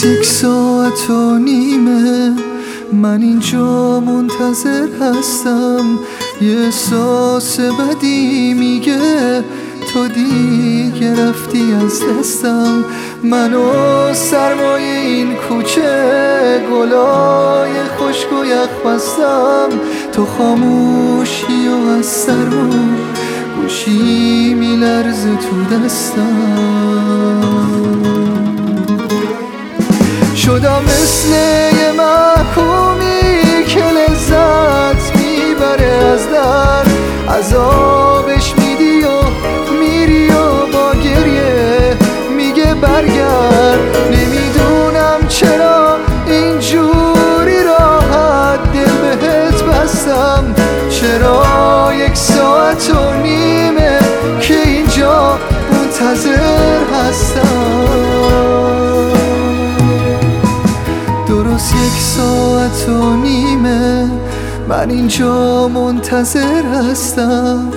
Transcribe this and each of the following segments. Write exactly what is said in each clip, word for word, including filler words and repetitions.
یک ساعت و نیمه من اینجا منتظر هستم. یه احساس بدی میگه تو دیگه رفتی از دستم. منو سرمایه این کوچه گلای خشک و یخ بستم. تو خاموشی و از سرما گوشی میلرزه تو دستم. شدم مثل یه محکومی که لذت میبره از در عذابش میدی و میری و با گریه میگه برگرد. نمیدونم چرا اینجوری راحت دل بهت بستم. چرا یک ساعت و نیمه که اینجا منتظر هستم. درست یک ساعت و نیمه من اینجا منتظر هستم.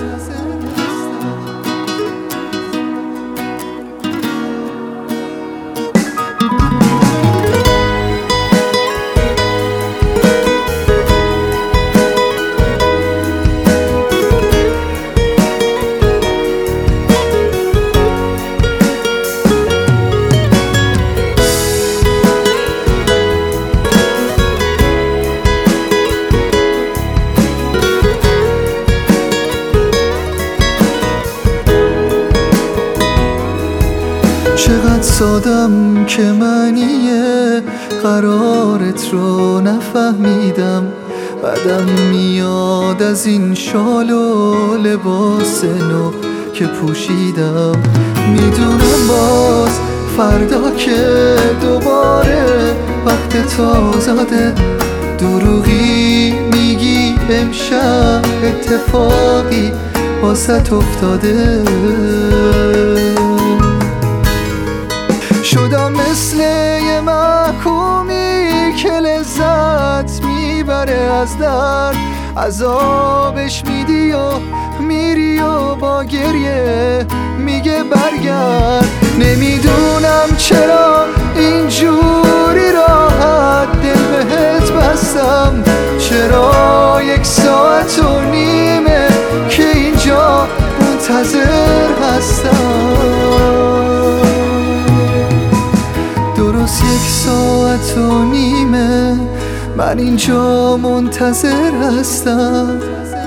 چقدر سادم که معنی قرارت رو نفهمیدم. بعدم میاد از این شال و لباس نو که پوشیدم. میدونم باز فردا که دوباره وقت تازاده. دروغی میگی امشب اتفاقی واسط افتاده. شدم مثل یه محکومی که لذت میبره از در عذابش میدی و میری و با گریه میگه برگرد. نمیدونم چرا اینجوری راحت دل بهت بستم. چرا یک ساعت و نیمه که اینجا منتظر هستم. درست یک ساعت و نیمه من اینجا منتظر هستم.